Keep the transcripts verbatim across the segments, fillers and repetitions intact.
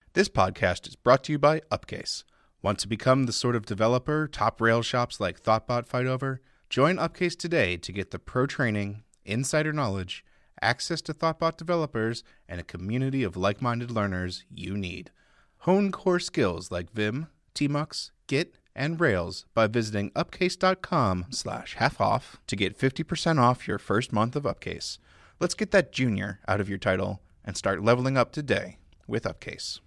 This podcast is brought to you by Upcase. Want to become the sort of developer top rail shops like Thoughtbot fight over? Join Upcase today to get the pro training, insider knowledge, access to Thoughtbot developers, and a community of like-minded learners you need. Hone core skills like Vim, Tmux, Git, and Rails by visiting upcase.com slash half off to get fifty percent off your first month of Upcase. Let's get that junior out of your title and start leveling up today with Upcase.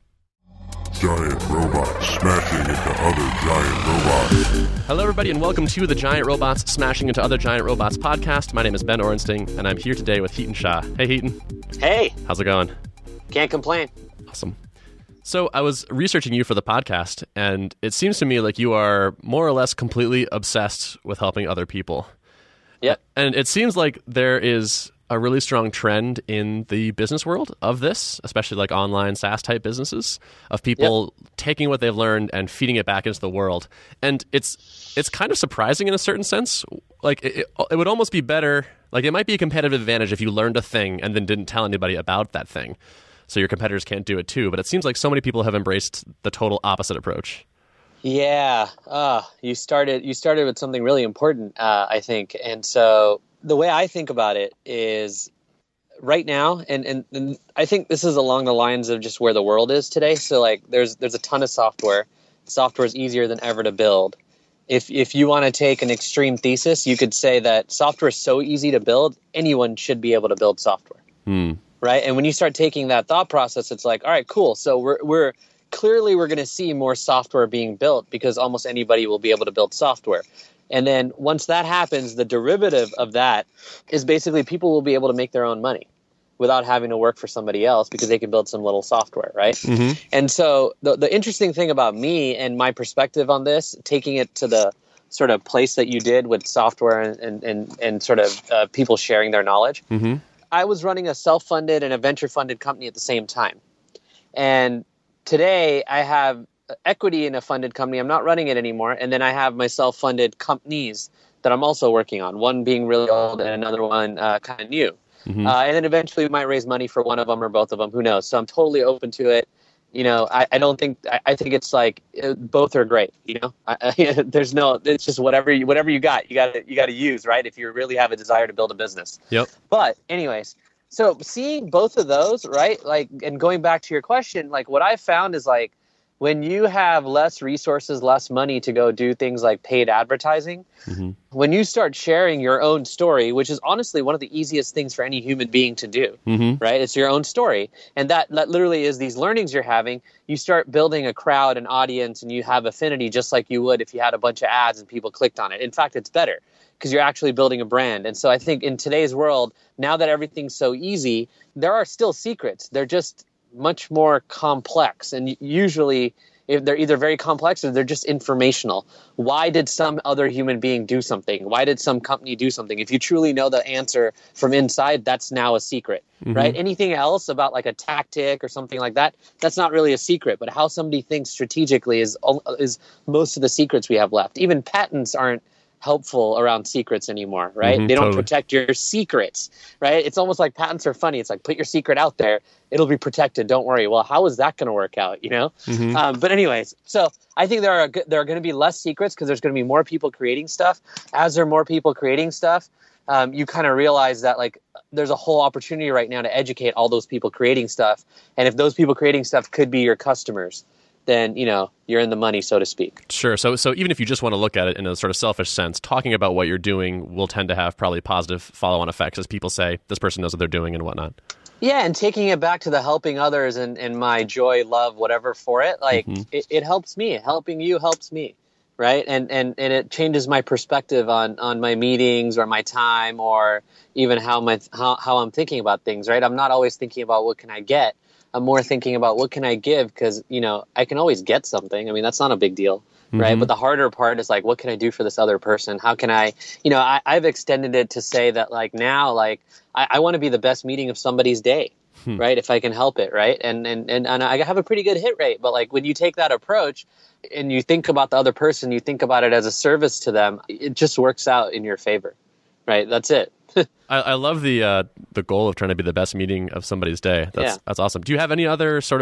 Giant robots smashing into other giant robots. Hello, everybody, and welcome to the Giant Robots Smashing into Other Giant Robots podcast. My name is Ben Orenstein, and I'm here today with Heaton Shah. Hey, Heaton. Hey. How's it going? Can't complain. Awesome. So I was researching you for the podcast, and it seems to me like you are more or less completely obsessed with helping other people. Yep. And it seems like there is a really strong trend in the business world of this, especially like online SaaS type businesses, of people yep. taking what they've learned and feeding it back into the world. And it's it's kind of surprising in a certain sense. Like it, it would almost be better, like it might be a competitive advantage if you learned a thing and then didn't tell anybody about that thing, so your competitors can't do it too. But it seems like so many people have embraced the total opposite approach. Yeah, uh, you started you started with something really important, uh, I think. And so the way I think about it is right now, and, and, and I think this is along the lines of just where the world is today. So like there's there's a ton of software. Software is easier than ever to build. If if you want to take an extreme thesis, you could say that software is so easy to build, anyone should be able to build software. Hmm. Right? And when you start taking that thought process, it's like, all right, cool. So we're we're clearly we're going to see more software being built because almost anybody will be able to build software. And then once that happens, the derivative of that is basically people will be able to make their own money without having to work for somebody else because they can build some little software, right? Mm-hmm. And so the the interesting thing about me and my perspective on this, taking it to the sort of place that you did with software and and and, and sort of uh, people sharing their knowledge, mm-hmm. I was running a self-funded and a venture-funded company at the same time. And today I have equity in a funded company. I'm not running it anymore. And then I have my self-funded companies that I'm also working on, one being really old and another one uh, kind of new. Mm-hmm. Uh, and then eventually we might raise money for one of them or both of them. Who knows? So I'm totally open to it. You know, I, I don't think, I, I think it's like, uh, both are great, you know, I, I, there's no, it's just whatever you, whatever you got, you got to, you got to use, right? If you really have a desire to build a business. Yep. But anyways, so seeing both of those, right? Like, and going back to your question, like what I found is like, when you have less resources, less money to go do things like paid advertising, mm-hmm. when you start sharing your own story, which is honestly one of the easiest things for any human being to do, mm-hmm. right? It's your own story. And that, that literally is these learnings you're having. You start building a crowd, an audience, and you have affinity just like you would if you had a bunch of ads and people clicked on it. In fact, it's better because you're actually building a brand. And so I think in today's world, now that everything's so easy, there are still secrets. They're just much more complex, and usually if they're either very complex or they're just informational. Why did some other human being do something? Why did some company do something? If you truly know the answer from inside, that's now a secret, mm-hmm. right? Anything else about like a tactic or something like that, that's not really a secret. But how somebody thinks strategically is is most of the secrets we have left. Even patents aren't helpful around secrets anymore, right? Mm-hmm, they don't totally. protect your secrets, right? It's almost like patents are funny. It's like, put your secret out there, it'll be protected, don't worry. Well, how is that going to work out, you know? Mm-hmm. Um, but anyways, so I think there are there are going to be less secrets because there's going to be more people creating stuff. As there are more people creating stuff, um, you kind of realize that like there's a whole opportunity right now to educate all those people creating stuff. And if those people creating stuff could be your customers, then, you know, you're in the money, so to speak. Sure. So so even if you just want to look at it in a sort of selfish sense, talking about what you're doing will tend to have probably positive follow-on effects as people say, this person knows what they're doing and whatnot. Yeah, and taking it back to the helping others and, and my joy, love, whatever for it, like mm-hmm. it, it helps me. Helping you helps me, right? And and and it changes my perspective on on my meetings or my time or even how my how, how I'm thinking about things, right? I'm not always thinking about what can I get. I'm more thinking about what can I give because, you know, I can always get something. I mean, that's not a big deal, right? Mm-hmm. But the harder part is like, what can I do for this other person? How can I, you know, I, I've extended it to say that like now, like I, I want to be the best meeting of somebody's day, hmm. right? If I can help it, right? And, and, and, and I have a pretty good hit rate, but like when you take that approach and you think about the other person, you think about it as a service to them, it just works out in your favor, right? That's it. I, I love the uh, the goal of trying to be the best meeting of somebody's day. That's Yeah. that's awesome. Do you have any other sort of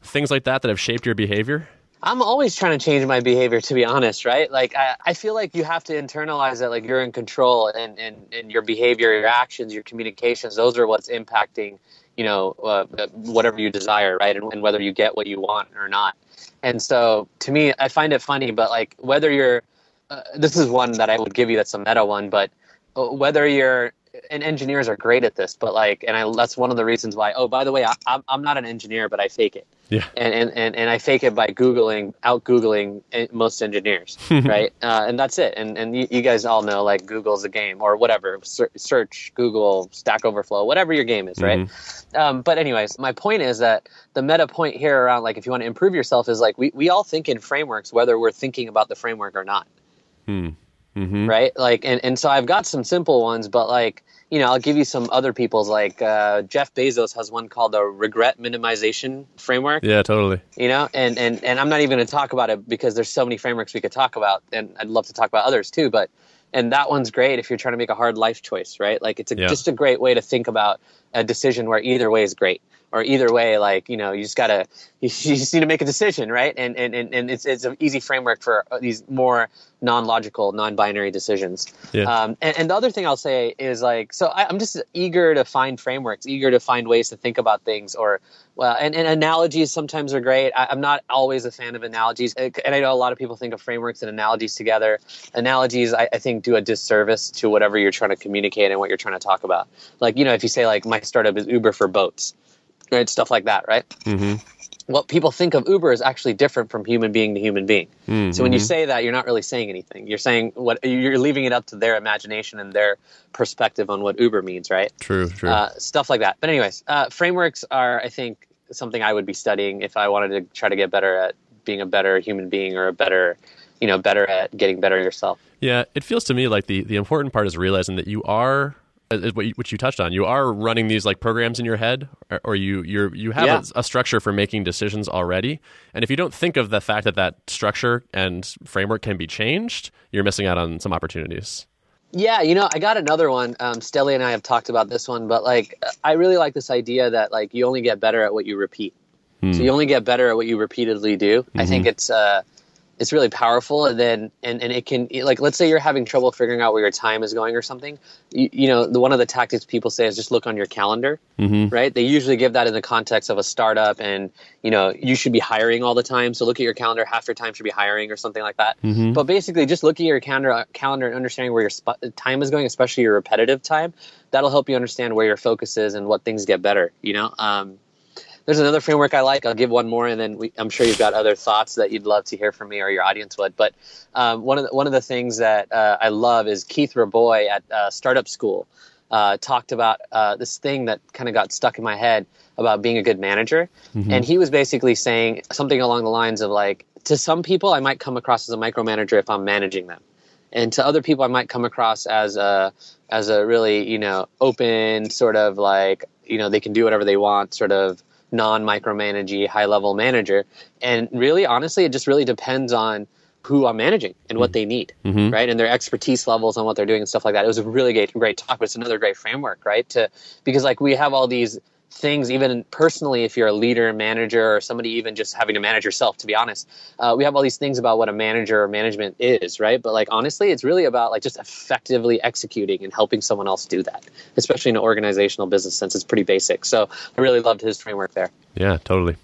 things like that that have shaped your behavior? I'm always trying to change my behavior, to be honest, right? Like, I, I feel like you have to internalize that, like, you're in control, and, and, and your behavior, your actions, your communications, those are what's impacting, you know, uh, whatever you desire, right? And, and whether you get what you want or not. And so, to me, I find it funny, but, like, whether you're, uh, this is one that I would give you that's a meta one, but whether you're, and engineers are great at this, but, like, and I, that's one of the reasons why, oh, by the way, I, I'm, I'm not an engineer, but I fake it. Yeah. And, and, and, and I fake it by Googling, out Googling most engineers, right? Uh, and that's it. And and you, you guys all know, like, Google's a game or whatever. Search, Google, Stack Overflow, whatever your game is, right? Mm-hmm. Um, but anyways, my point is that the meta point here around, like, if you want to improve yourself is, like, we, we all think in frameworks, whether we're thinking about the framework or not. Hmm. Mm-hmm. Right? Like, and, and so I've got some simple ones, but, like, you know, I'll give you some other people's, like, uh, Jeff Bezos has one called the regret minimization framework. Yeah, totally. You know, and, and, and I'm not even going to talk about it because there's so many frameworks we could talk about, and I'd love to talk about others too, but, and that one's great if you're trying to make a hard life choice, right? Like, it's a, yeah. just a great way to think about a decision where either way is great. Or either way, like, you know, you just gotta, you, you just need to make a decision, right? And and, and it's it's an easy framework for these more non-logical, non-binary decisions. Yeah. Um, and, and the other thing I'll say is, like, so I, I'm just eager to find frameworks, eager to find ways to think about things, or well, and, and analogies sometimes are great. I, I'm not always a fan of analogies, and I know a lot of people think of frameworks and analogies together. Analogies, I, I think, do a disservice to whatever you're trying to communicate and what you're trying to talk about. Like, you know, if you say, like, my startup is Uber for boats. Right, stuff like that, right? Mm-hmm. What people think of Uber is actually different from human being to human being. Mm-hmm. So when you say that, you're not really saying anything. You're saying what you're leaving it up to their imagination and their perspective on what Uber means, right? True, true. Uh, stuff like that. But anyways, uh, frameworks are, I think, something I would be studying if I wanted to try to get better at being a better human being, or a better, you know, better at getting better yourself. Yeah, it feels to me like the the important part is realizing that you are, which you touched on, you are running these, like, programs in your head, or, or you you're, you have yeah. a, a structure for making decisions already. And if you don't think of the fact that that structure and framework can be changed, you're missing out on some opportunities. Yeah, you know, I got another one. Um, Stelly and I have talked about this one, but, like, I really like this idea that, like, you only get better at what you repeat. Hmm. So you only get better at what you repeatedly do. Mm-hmm. I think it's uh, it's really powerful. And then, and, and it can, like, let's say you're having trouble figuring out where your time is going or something. You, you know, the, one of the tactics people say is just look on your calendar, mm-hmm. right? They usually give that in the context of a startup, and, you know, you should be hiring all the time. So look at your calendar, half your time should be hiring or something like that. Mm-hmm. But basically just look at your calendar, calendar and understanding where your sp- time is going, especially your repetitive time. That'll help you understand where your focus is and what things get better, you know? Um, There's another framework I like. I'll give one more, and then we, I'm sure you've got other thoughts that you'd love to hear from me or your audience would. But um, one of the, one of the things that uh, I love is Keith Raboy at uh, Startup School uh, talked about uh, this thing that kind of got stuck in my head about being a good manager. Mm-hmm. And he was basically saying something along the lines of, like, to some people, I might come across as a micromanager if I'm managing them. And to other people, I might come across as a, as a really, you know, open sort of, like, you know, they can do whatever they want sort of non-micromanagey, high-level manager. And really, honestly, it just really depends on who I'm managing and what they need, mm-hmm. right? And their expertise levels on what they're doing and stuff like that. It was a really great, great talk, but it's another great framework, right? To because, like, we have all these things, even personally, if you're a leader, manager, or somebody even just having to manage yourself, to be honest, uh, we have all these things about what a manager or management is, right? But, like, honestly, it's really about, like, just effectively executing and helping someone else do that, especially in an organizational business sense. It's pretty basic. So I really loved his framework there. Yeah, totally.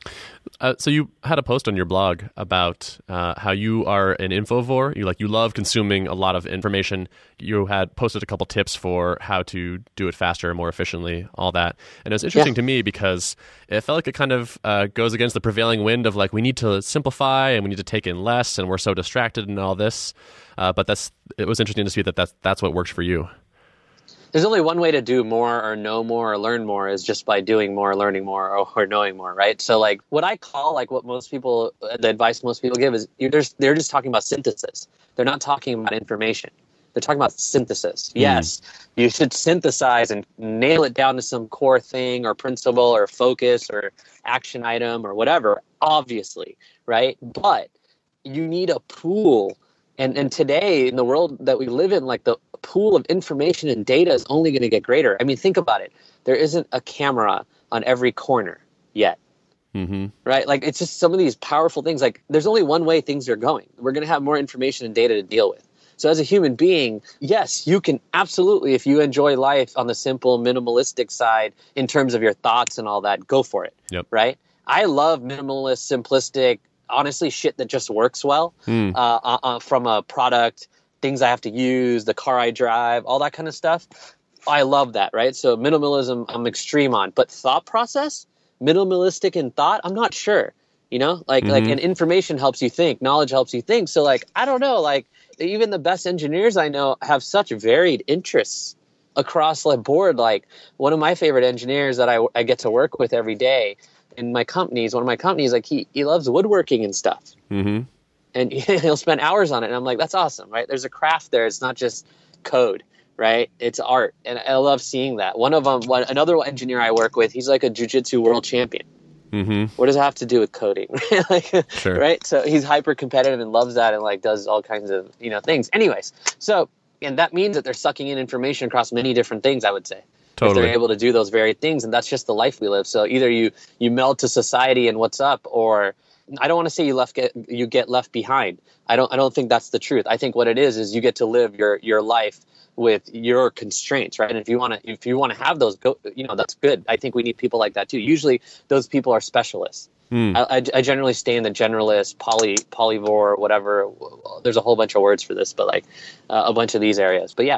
Uh, so you had a post on your blog about uh, how you are an infovore. You like you love consuming a lot of information. You had posted a couple tips for how to do it faster and more efficiently, all that. And it was interesting yeah. to me because it felt like it kind of uh, goes against the prevailing wind of, like, we need to simplify and we need to take in less and we're so distracted and all this. Uh, but that's it was interesting to see that that's, that's what works for you. There's only one way to do more or know more or learn more is just by doing more, learning more, or, or knowing more, right? So, like, what I call, like, what most people, the advice most people give is you're just, they're just talking about synthesis. They're not talking about information. They're talking about synthesis. Mm. Yes, you should synthesize and nail it down to some core thing or principle or focus or action item or whatever, obviously, right? But you need a pool. And and today, in the world that we live in, like, the pool of information and data is only going to get greater. I mean, think about it. There isn't a camera on every corner yet. Mm-hmm. Right? Like, it's just some of these powerful things. Like, there's only one way things are going. We're going to have more information and data to deal with. So as a human being, yes, you can absolutely, if you enjoy life on the simple, minimalistic side in terms of your thoughts and all that, go for it. Yep. Right? I love minimalist, simplistic, honestly, shit that just works well Mm. uh, uh, uh, from a product, things I have to use, the car I drive, all that kind of stuff. I love that, right? So minimalism, I'm extreme on. But thought process, minimalistic in thought, I'm not sure. You know, like, Mm-hmm. like, and information helps you think, knowledge helps you think. So, like, I don't know, like, even the best engineers I know have such varied interests across the board. Like, one of my favorite engineers that I, I get to work with every day in my companies, one of my companies, like, he, he loves woodworking and stuff. Mm-hmm. And he'll spend hours on it. And I'm like, that's awesome, right? There's a craft there. It's not just code, right? It's art. And I love seeing that. One of them, one, another engineer I work with, he's like a jiu-jitsu world champion. Mm-hmm. What does it have to do with coding? like, Sure. Right? So he's hyper competitive and loves that and like does all kinds of, you know, things. Anyways, so, and that means that they're sucking in information across many different things, I would say. Totally. If they're able to do those varied things, and that's just the life we live. So either you you meld to society and what's up, or I don't want to say you left get you get left behind. I don't I don't think that's the truth. I think what it is is you get to live your your life with your constraints, right? And if you want to if you want to have those, go, you know, that's good. I think we need people like that too. Usually those people are specialists. Mm. I, I, I generally stay in the generalist, poly polyvore, whatever. There's a whole bunch of words for this, but like uh, a bunch of these areas. But yeah.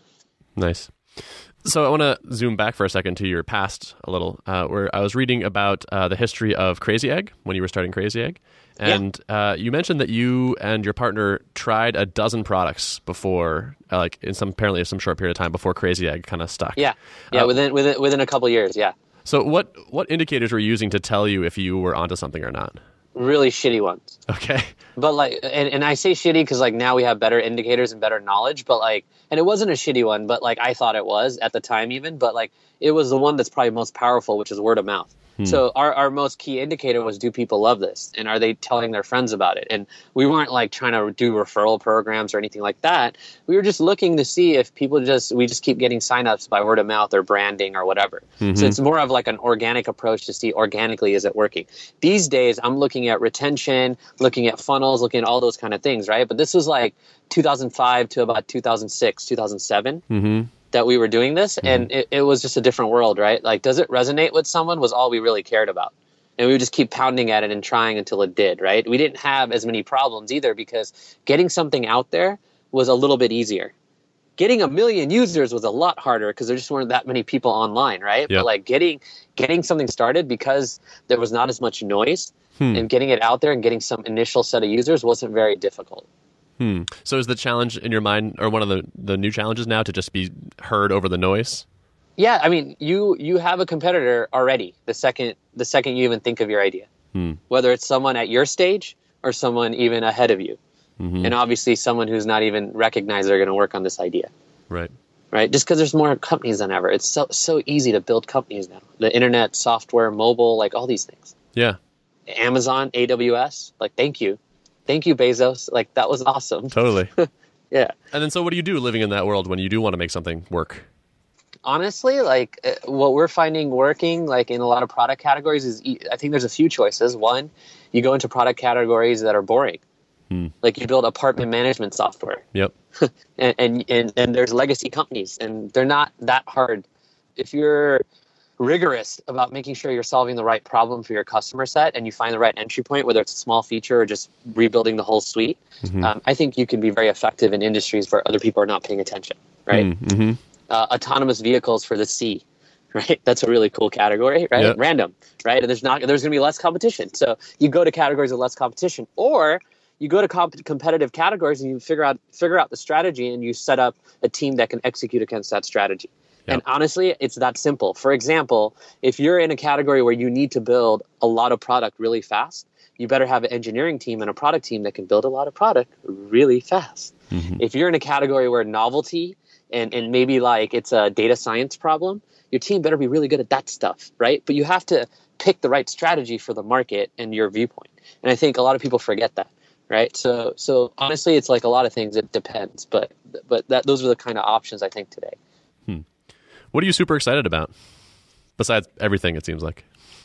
Nice. So I want to zoom back for a second to your past a little, uh, where I was reading about uh, the history of Crazy Egg when you were starting Crazy Egg. And yeah. uh, you mentioned that you and your partner tried a dozen products before, uh, like in some apparently some short period of time before Crazy Egg kind of stuck. Yeah, yeah, uh, within within within a couple of years, yeah. So what what indicators were you using to tell you if you were onto something or not? Really shitty ones. Okay. But like, and, and I say shitty because like now we have better indicators and better knowledge, but like, and it wasn't a shitty one, but like I thought it was at the time even, but like it was the one that's probably most powerful, which is word of mouth. Hmm. So our, our most key indicator was, do people love this? And are they telling their friends about it? And we weren't like trying to do referral programs or anything like that. We were just looking to see if people just, we just keep getting signups by word of mouth or branding or whatever. Mm-hmm. So it's more of like an organic approach to see organically, is it working? These days I'm looking at retention, looking at funnels, looking at all those kind of things, right? But this was like two thousand five to about two thousand six, two thousand seven. Mm-hmm. that we were doing this, mm-hmm. and it, it was just a different world, right? Like, does it resonate with someone was all we really cared about. And we would just keep pounding at it and trying until it did, right? We didn't have as many problems either because getting something out there was a little bit easier. Getting a million users was a lot harder because there just weren't that many people online, right? Yep. But like getting getting something started because there was not as much noise hmm. and getting it out there and getting some initial set of users wasn't very difficult. Hmm. So is the challenge in your mind, or one of the, the new challenges now, to just be heard over the noise? Yeah, I mean, you you have a competitor already the second the second you even think of your idea, hmm. whether it's someone at your stage or someone even ahead of you, mm-hmm. and obviously someone who's not even recognized they're going to work on this idea. Right. Right. Just because there's more companies than ever, it's so so easy to build companies now. The internet, software, mobile, like all these things. Yeah. Amazon, A W S, like thank you. Thank you, Bezos. Like, that was awesome. Totally. Yeah. And then so what do you do living in that world when you do want to make something work? Honestly, like uh, what we're finding working like in a lot of product categories is, I think there's a few choices. One, you go into product categories that are boring. Hmm. Like you build apartment management software. Yep. and, and, and, and there's legacy companies and they're not that hard. If you're rigorous about making sure you're solving the right problem for your customer set and you find the right entry point, whether it's a small feature or just rebuilding the whole suite, mm-hmm. um, I think you can be very effective in industries where other people are not paying attention, right? Mm-hmm. Uh, autonomous vehicles for the sea, right? That's a really cool category, right? Yep. Random, right? And there's not there's going to be less competition. So you go to categories with less competition, or you go to comp- competitive categories and you figure out figure out the strategy and you set up a team that can execute against that strategy. Yep. And honestly, it's that simple. For example, if you're in a category where you need to build a lot of product really fast, you better have an engineering team and a product team that can build a lot of product really fast. Mm-hmm. If you're in a category where novelty and, and maybe like it's a data science problem, your team better be really good at that stuff, right? But you have to pick the right strategy for the market and your viewpoint. And I think a lot of people forget that, right? So so honestly, it's like a lot of things. It depends. But but that those are the kind of options I think today. Hmm. What are you super excited about? Besides everything, it seems like.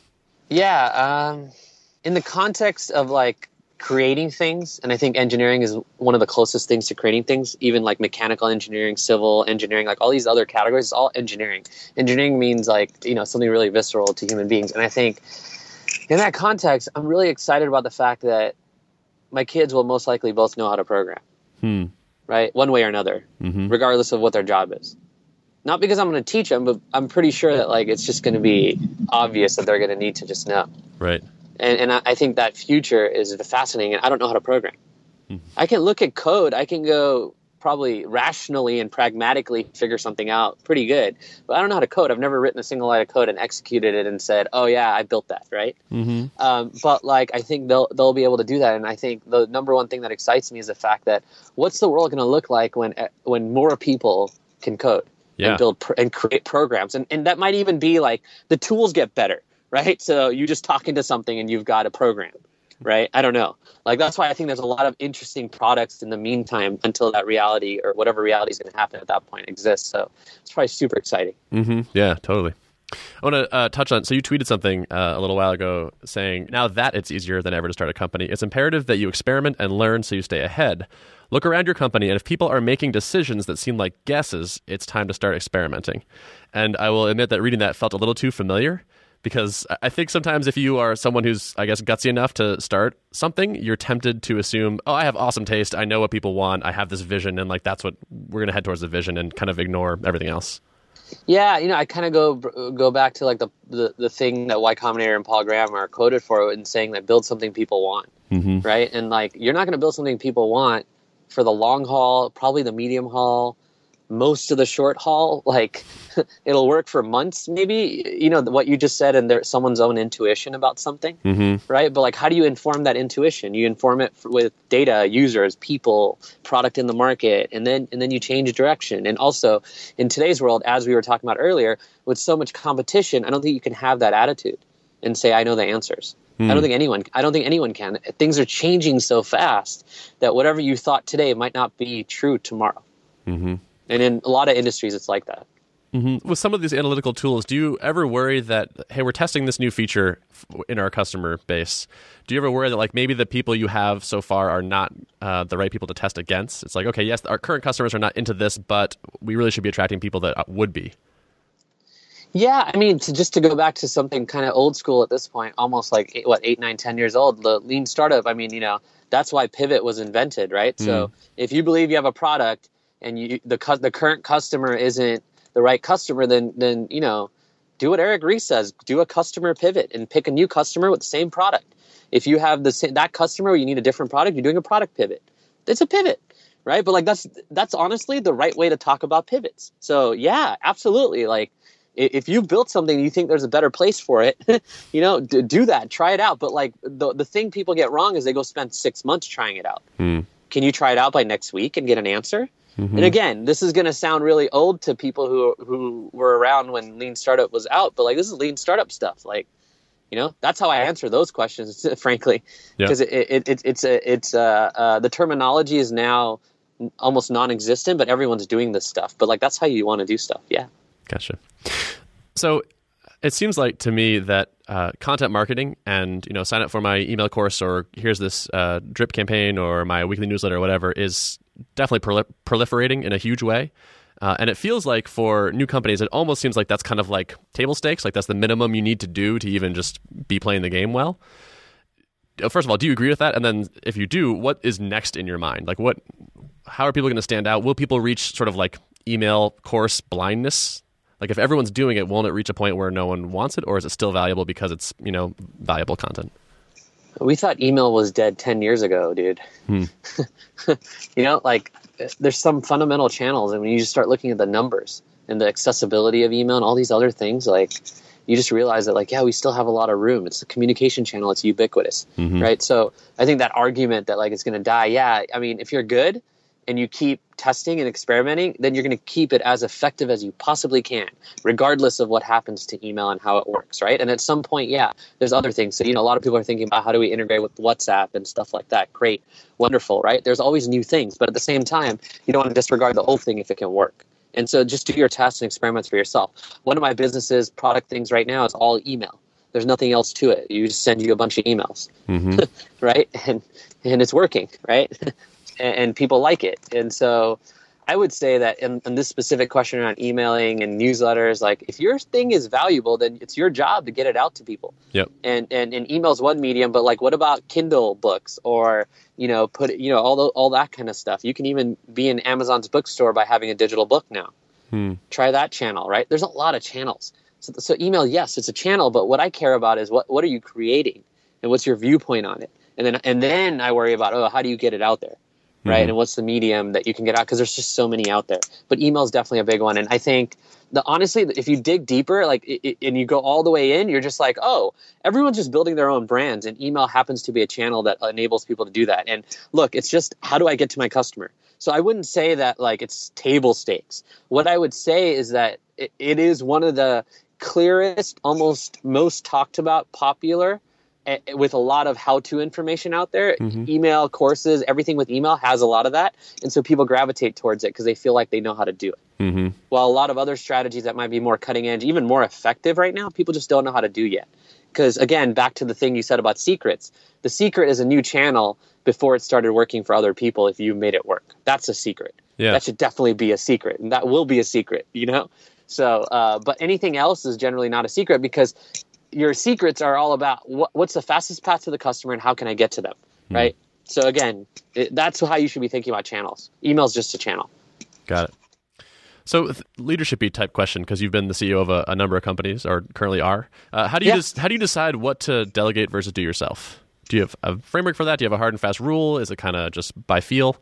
Yeah. Um, in the context of like creating things, and I think engineering is one of the closest things to creating things, even like mechanical engineering, civil engineering, like all these other categories, it's all engineering. Engineering means like, you know, something really visceral to human beings. And I think in that context, I'm really excited about the fact that my kids will most likely both know how to program, Hmm. right? One way or another, Mm-hmm. regardless of what their job is. Not because I'm going to teach them, but I'm pretty sure that like it's just going to be obvious that they're going to need to just know. Right. And, and I, I think that future is fascinating, and I don't know how to program. Mm-hmm. I can look at code. I can go probably rationally and pragmatically figure something out pretty good, but I don't know how to code. I've never written a single line of code and executed it and said, oh yeah, I built that, right? Mm-hmm. Um, but like, I think they'll they'll be able to do that. And I think the number one thing that excites me is the fact that what's the world going to look like when when more people can code Yeah. and build pr- and create programs, and and that might even be like the tools get better, right? So you just talk into something and you've got a program, right? I don't know. Like, that's why I think there's a lot of interesting products in the meantime until that reality or whatever reality is going to happen at that point exists. So it's probably super exciting. Mm-hmm. Yeah, totally. I want to uh, touch on, so you tweeted something uh, a little while ago saying, now that it's easier than ever to start a company, it's imperative that you experiment and learn so you stay ahead. Look around your company, and if people are making decisions that seem like guesses, it's time to start experimenting. And I will admit that reading that felt a little too familiar, because I think sometimes if you are someone who's, I guess, gutsy enough to start something, you're tempted to assume, oh, I have awesome taste, I know what people want, I have this vision, and like that's what we're going to head towards the vision, and kind of ignore everything else. Yeah, you know, I kind of go go back to like the, the the thing that Y Combinator and Paul Graham are quoted for in saying that build something people want, Mm-hmm. right? And like, you're not going to build something people want for the long haul, probably the medium haul, most of the short haul. Like, it'll work for months, maybe, you know, what you just said, and there's someone's own intuition about something, Mm-hmm. right? But like, how do you inform that intuition? You inform it f- with data, users, people, product in the market, and then and then you change direction. And also, in today's world, as we were talking about earlier, with so much competition, I don't think you can have that attitude and say, I know the answers. I don't think anyone I don't think anyone can. Things are changing so fast that whatever you thought today might not be true tomorrow. Mm-hmm. And in a lot of industries, it's like that. Mm-hmm. With some of these analytical tools, do you ever worry that, hey, we're testing this new feature f- in our customer base? Do you ever worry that like maybe the people you have so far are not uh, the right people to test against? It's like, okay, yes, our current customers are not into this, but we really should be attracting people that would be. Yeah, I mean, to just to go back to something kind of old school at this point, almost like eight, what eight, nine, ten years old, the lean startup. I mean, you know, that's why Pivot was invented, right? Mm. So if you believe you have a product and you the cu- the current customer isn't the right customer, then then you know, do what Eric Ries says: do a customer pivot and pick a new customer with the same product. If you have the same, that customer, you need a different product, you're doing a product pivot. It's a pivot, right? But like that's that's honestly the right way to talk about pivots. So yeah, absolutely, like. If you built something and you think there's a better place for it, you know, d- do that. Try it out. But like the the thing people get wrong is they go spend six months trying it out. Mm. Can you try it out by next week and get an answer? Mm-hmm. And again, this is going to sound really old to people who who were around when Lean Startup was out. But like, this is Lean Startup stuff. Like, you know, that's how I answer those questions, frankly, because yeah. it, it, it it's a it's uh, uh, the terminology is now almost non-existent, but everyone's doing this stuff. But like, that's how you want to do stuff. Yeah. Gotcha. So it seems like to me that uh, content marketing and, you know, sign up for my email course or here's this uh, drip campaign or my weekly newsletter or whatever is definitely prol- proliferating in a huge way. Uh, and it feels like for new companies, it almost seems like that's kind of like table stakes. Like that's the minimum you need to do to even just be playing the game well. First of all, do you agree with that? And then if you do, what is next in your mind? Like what, how are people going to stand out? Will people reach sort of like email course blindness? Like if everyone's doing it, won't it reach a point where no one wants it, or is it still valuable because it's, you know, valuable content? We thought email was dead ten years ago, dude. Hmm. You know, like there's some fundamental channels, and when you just start looking at the numbers and the accessibility of email and all these other things, like you just realize that like, yeah, we still have a lot of room. It's a communication channel. It's ubiquitous, mm-hmm. right? So I think that argument that like it's going to die. Yeah. I mean, if you're good and you keep testing and experimenting, then you're going to keep it as effective as you possibly can, regardless of what happens to email and how it works, right? And at some point, yeah, there's other things. So, you know, a lot of people are thinking about how do we integrate with WhatsApp and stuff like that. Great, wonderful, right? There's always new things, but at the same time, you don't want to disregard the old thing if it can work. And so just do your tests and experiments for yourself. One of my businesses, product things right now is all email. There's nothing else to it. You just send you a bunch of emails, mm-hmm. right? And and it's working, right? and, and people like it. And so I would say that in, in this specific question around emailing and newsletters, like if your thing is valuable, then it's your job to get it out to people. Yep. And and and email is one medium, but like what about Kindle books or you know put you know all the, all that kind of stuff? You can even be in Amazon's bookstore by having a digital book now. Hmm. Try that channel, right? There's a lot of channels. So, so email, yes, it's a channel, but what I care about is what what are you creating and what's your viewpoint on it, and then and then I worry about oh how do you get it out there. Right. Mm-hmm. And what's the medium that you can get out? Because there's just so many out there. But email is definitely a big one. And I think the honestly, if you dig deeper, like it, it, and you go all the way in, you're just like, oh, everyone's just building their own brands. And email happens to be a channel that enables people to do that. And look, it's just how do I get to my customer? So I wouldn't say that like it's table stakes. What I would say is that it, it is one of the clearest, almost most talked about, popular with a lot of how-to information out there. Mm-hmm. Email courses, everything with email has a lot of that. And so people gravitate towards it because they feel like they know how to do it. Mm-hmm. While a lot of other strategies that might be more cutting edge, even more effective right now, people just don't know how to do yet. Because again, back to the thing you said about secrets, the secret is a new channel before it started working for other people if you made it work. That's a secret. Yeah. That should definitely be a secret. And that will be a secret, you know? So, uh, but anything else is generally not a secret because your secrets are all about what, what's the fastest path to the customer and how can I get to them, mm. right? So again, it, that's how you should be thinking about channels. Email is just a channel. Got it. So th- leadership-y type question, because you've been the C E O of a, a number of companies, or currently are. Uh, how do you yeah. des- how do you decide what to delegate versus do yourself? Do you have a framework for that? Do you have a hard and fast rule? Is it kind of just by feel?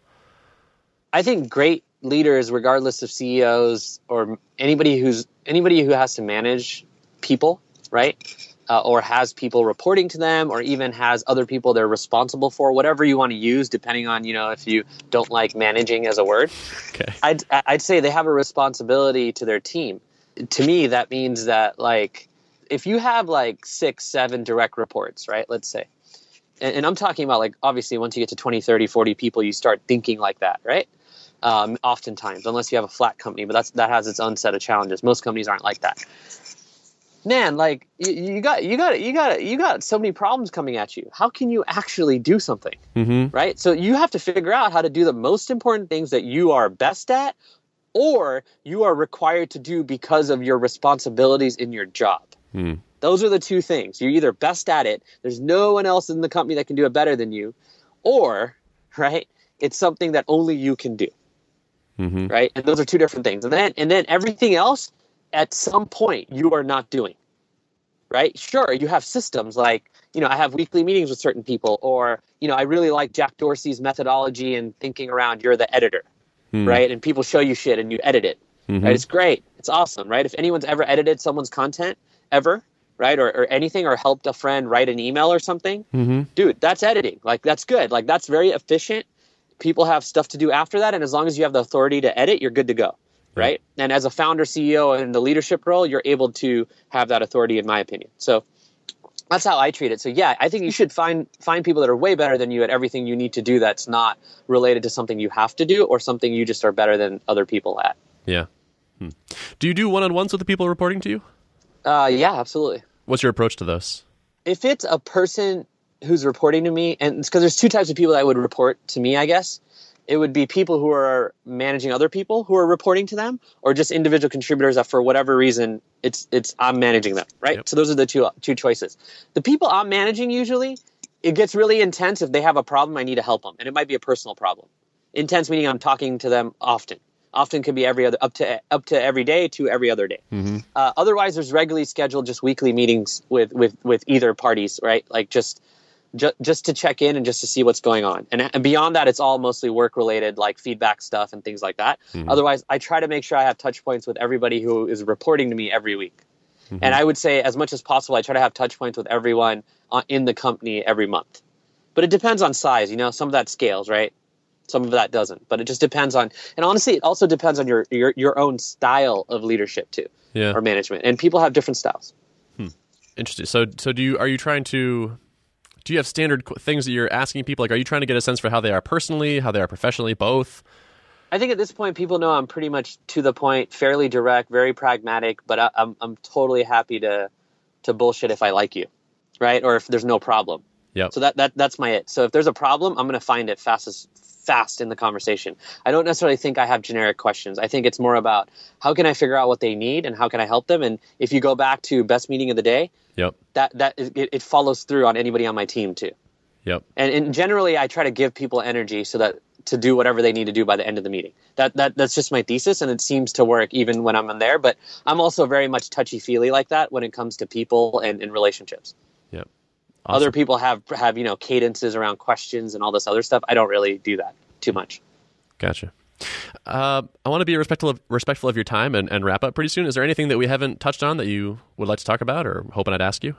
I think great leaders, regardless of C E Os or anybody who's anybody who has to manage people, right? Uh, or has people reporting to them, or even has other people they're responsible for, whatever you want to use, depending on, you know, if you don't like managing as a word. Okay. I'd, I'd say they have a responsibility to their team. To me, that means that, like, if you have, like, six, seven direct reports, right, let's say, and, and I'm talking about, like, obviously, once you get to twenty, thirty, forty people, you start thinking like that, right? Um, oftentimes, unless you have a flat company, but that's that has its own set of challenges. Most companies aren't like that. Man, like you, you got, you got, you got, you got so many problems coming at you. How can you actually do something, mm-hmm. right? So you have to figure out how to do the most important things that you are best at, or you are required to do because of your responsibilities in your job. Mm. Those are the two things. You're either best at it. There's no one else in the company that can do it better than you, or right, it's something that only you can do, mm-hmm. right? And those are two different things. And then, and then everything else, at some point, you are not doing, right? Sure, you have systems like, you know, I have weekly meetings with certain people, or, you know, I really like Jack Dorsey's methodology and thinking around you're the editor, mm. right? And people show you shit and you edit it, mm-hmm. right? It's great. It's awesome, right? If anyone's ever edited someone's content, ever, right? Or, or anything, or helped a friend write an email or something, mm-hmm. dude, that's editing. Like, that's good. Like, that's very efficient. People have stuff to do after that, and as long as you have the authority to edit, you're good to go. Right. And as a founder, C E O in the leadership role, you're able to have that authority, in my opinion. So that's how I treat it. So, yeah, I think you should find find people that are way better than you at everything you need to do that's not related to something you have to do or something you just are better than other people at. Yeah. Hmm. Do you do one-on-ones with the people reporting to you? Uh, yeah, absolutely. What's your approach to those? If it's a person who's reporting to me, and it's because there's two types of people that would report to me, I guess. It would be people who are managing other people who are reporting to them, or just individual contributors that for whatever reason it's it's I'm managing them, right? Yep. So those are the two two choices. The people I'm managing, usually it gets really intense if they have a problem I need to help them, and it might be a personal problem. Intense meaning I'm talking to them often. Often could be every other up to up to every day to every other day. Mm-hmm. Uh, otherwise, there's regularly scheduled just weekly meetings with with with either parties, right? Like just. Just, just to check in and just to see what's going on. And, and beyond that, it's all mostly work-related, like feedback stuff and things like that. Mm-hmm. Otherwise, I try to make sure I have touch points with everybody who is reporting to me every week. Mm-hmm. And I would say, as much as possible, I try to have touch points with everyone uh, in the company every month. But it depends on size. You know, some of that scales, right? Some of that doesn't. But it just depends on... And honestly, it also depends on your your, your own style of leadership, too, yeah. or management. And people have different styles. Hmm. Interesting. So, so do you? Are you trying to... Do you have standard things that you're asking people? Like, are you trying to get a sense for how they are personally, how they are professionally, both? I think at this point, people know I'm pretty much to the point, fairly direct, very pragmatic, but I, I'm I'm totally happy to to bullshit if I like you, right? Or if there's no problem. Yep. So that, that that's my it. So if there's a problem, I'm going to find it fast as fast in the conversation. I don't necessarily think I have generic questions. I think it's more about how can I figure out what they need and how can I help them? And if you go back to best meeting of the day, Yep. that that it, it follows through on anybody on my team too. Yep. And, and generally, I try to give people energy so that to do whatever they need to do by the end of the meeting. That that that's just my thesis, and it seems to work even when I'm in there. But I'm also very much touchy-feely like that when it comes to people and, and relationships. Yep. Awesome. Other people have have you know cadences around questions and all this other stuff. I don't really do that too much. Gotcha. Uh, I want to be respectful of, respectful of your time and, and wrap up pretty soon. Is there anything that we haven't touched on that you would like to talk about or hoping I'd ask you?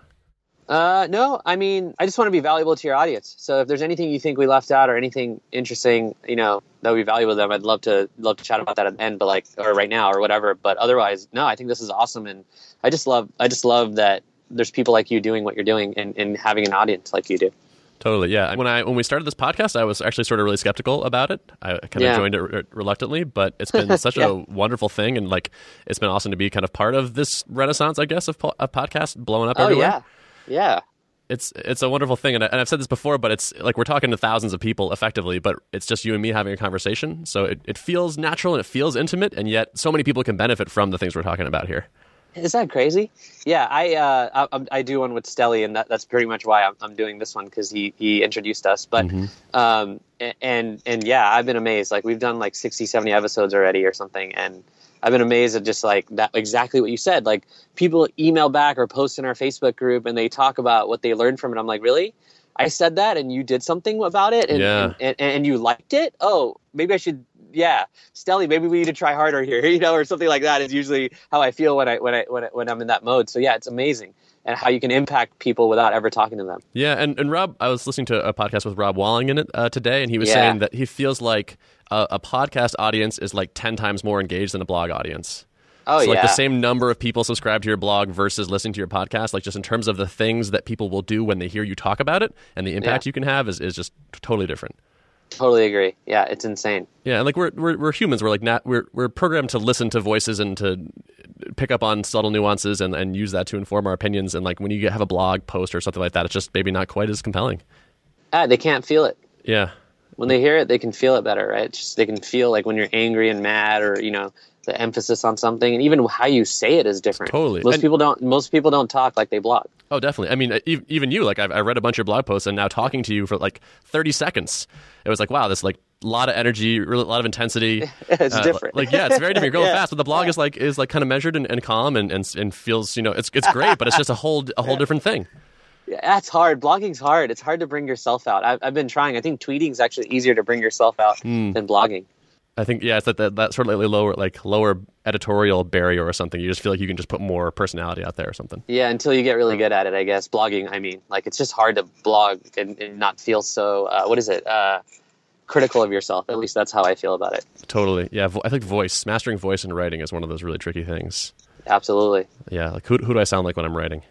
Uh, no, I mean, I just want to be valuable to your audience. So if there's anything you think we left out or anything interesting, you know, that would be valuable to them, I'd love to love to chat about that at the end, but like, or right now or whatever. But otherwise, no, I think this is awesome. And I just love, I just love that there's people like you doing what you're doing and, and having an audience like you do. Totally, yeah. When I when we started this podcast, I was actually sort of really skeptical about it. I kind of Yeah. joined it re- reluctantly, but it's been such Yeah. a wonderful thing, and like it's been awesome to be kind of part of this renaissance, I guess, of, po- of podcasts blowing up Oh everywhere. yeah, yeah. It's it's a wonderful thing, and, I, and I've said this before, but it's like we're talking to thousands of people effectively, but it's just you and me having a conversation, so it, it feels natural and it feels intimate, and yet so many people can benefit from the things we're talking about here. Is that crazy? Yeah, I uh, I, I do one with Stelly, and that, that's pretty much why I'm, I'm doing this one because he, he introduced us. But Mm-hmm. um, and and yeah, I've been amazed. Like we've done like sixty, seventy episodes already or something, and I've been amazed at just like that exactly what you said. Like people email back or post in our Facebook group, and they talk about what they learned from it. I'm like, really? I said that, and you did something about it, and Yeah. and, and, and you liked it. Oh, maybe I should. Yeah, Stelly, maybe we need to try harder here, you know, or something like that is usually how I feel when I when I when, I, when I'm in that mode. So yeah, it's amazing, and how you can impact people without ever talking to them. Yeah, and, and Rob, I was listening to a podcast with Rob Walling in it uh, today, and he was Yeah. saying that he feels like a, a podcast audience is like ten times more engaged than a blog audience. Oh so yeah, like the same number of people subscribe to your blog versus listening to your podcast, like just in terms of the things that people will do when they hear you talk about it and the impact Yeah. you can have is, is just totally different. totally agree. Yeah, it's insane. Yeah, and like we're we're, we're humans. We're like not we're we're programmed to listen to voices and to pick up on subtle nuances and, and use that to inform our opinions. And like when you have a blog post or something like that, it's just maybe not quite as compelling. Ah, they can't feel it. Yeah, When they hear it, they can feel it better, right? It's just, they can feel like when you're angry and mad, or you know, the emphasis on something, and even how you say it is different. Totally. Most And- people don't. Most people don't talk like they blog. oh, definitely. I mean, e- even you, like I've I read a bunch of blog posts, and now talking to you for like thirty seconds, it was like, wow, this like a lot of energy, really, a lot of intensity. It's Uh, different. Like yeah, it's very different. You're going Yeah. fast, but the blog is like is like kind of measured and, and calm and, and and feels you know it's it's great, but it's just a whole a whole different thing. Yeah, that's hard. Blogging's hard. It's hard to bring yourself out. I've, I've been trying. I think tweeting's actually easier to bring yourself out Hmm. than blogging. I think yeah, it's that that, that sort of like lower like lower editorial barrier or something. You just feel like you can just put more personality out there or something. Yeah, until you get really good at it, I guess. Blogging, I mean, like it's just hard to blog and, and not feel so. Uh, what is it? Uh, critical of yourself. At least that's how I feel about it. Totally. Yeah, vo- I think voice, mastering voice and writing is one of those really tricky things. Absolutely. Yeah, like who who do I sound like when I'm writing?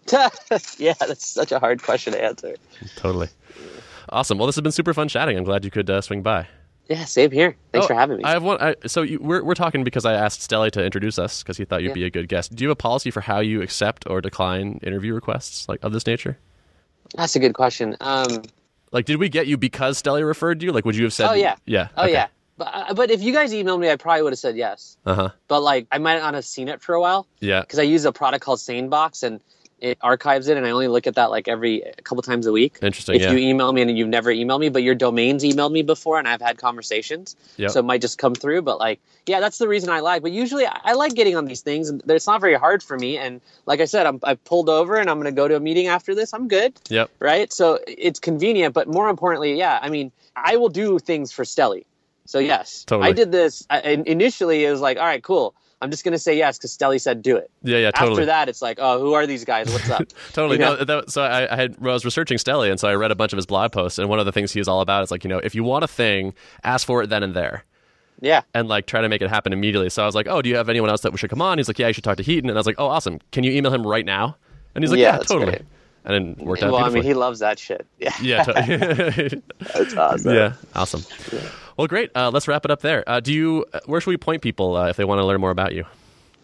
Yeah, that's such a hard question to answer. Totally. Awesome. Well, this has been super fun chatting. I'm glad you could uh, swing by. Yeah, same here. Thanks Oh, for having me. I have one. I, so you, we're we're talking because I asked Stelly to introduce us because he thought you'd Yeah. be a good guest. Do you have a policy for how you accept or decline interview requests like of this nature? That's a good question. Um, Like, did we get you because Stelly referred you? Like, would you have said? oh yeah. Yeah. Oh yeah. But uh, but if you guys emailed me, I probably would have said yes. Uh huh. But like, I might not have seen it for a while Yeah. because I use a product called SaneBox, and it archives it, and I only look at that like every a couple times a week. Interesting. If yeah. you email me and you've never emailed me, but your domain's emailed me before and I've had conversations, Yep. so it might just come through. But like, yeah, that's the reason I like. But usually I, I like getting on these things, and it's not very hard for me. And like I said, I'm, I've pulled over and I'm going to go to a meeting after this. I'm good. Yep. Right? So it's convenient, but more importantly, yeah, I mean, I will do things for Stelly. So yes, Totally. I did this. I, and initially, it was like, all right, cool. I'm just going to say yes because Stelly said do it. Yeah. Yeah. Totally. After that, it's like, oh, who are these guys? What's up? Totally. You know? No, that, so I, I had I was researching Stelly, and so I read a bunch of his blog posts, and one of the things he was all about is like, you know, if you want a thing, ask for it then and there, Yeah. and like try to make it happen immediately. So I was like, oh, do you have anyone else that should come on? He's like, yeah, you should talk to Heaton, and I was like, oh, awesome. Can you email him right now? And he's like, Yeah, yeah, that's totally. great. And it worked out Well, I beautifully. mean, he loves that shit. Yeah. yeah, totally. That's awesome. yeah, awesome. Well, great. Uh, let's wrap it up there. Uh, do you? Where should we point people uh, if they want to learn more about you?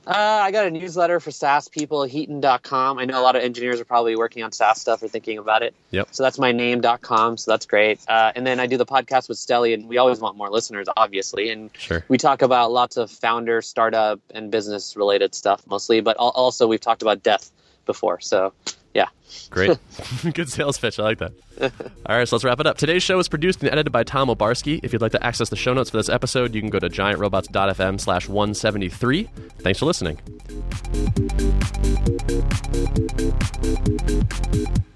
Uh, I got a newsletter for SaaS people, heaton dot com. I know a lot of engineers are probably working on SaaS stuff or thinking about it. Yep. So that's my name dot com. So that's great. Uh, and then I do the podcast with Stelly, and we always want more listeners, obviously. And Sure. we talk about lots of founder, startup, and business related stuff mostly. But al- also we've talked about death before. So yeah. Great. Good sales pitch. I like that. All right, so let's wrap it up. Today's show is produced and edited by Tom Obarski. If you'd like to access the show notes for this episode, you can go to giant robots dot f m slash one seventy-three. Thanks for listening.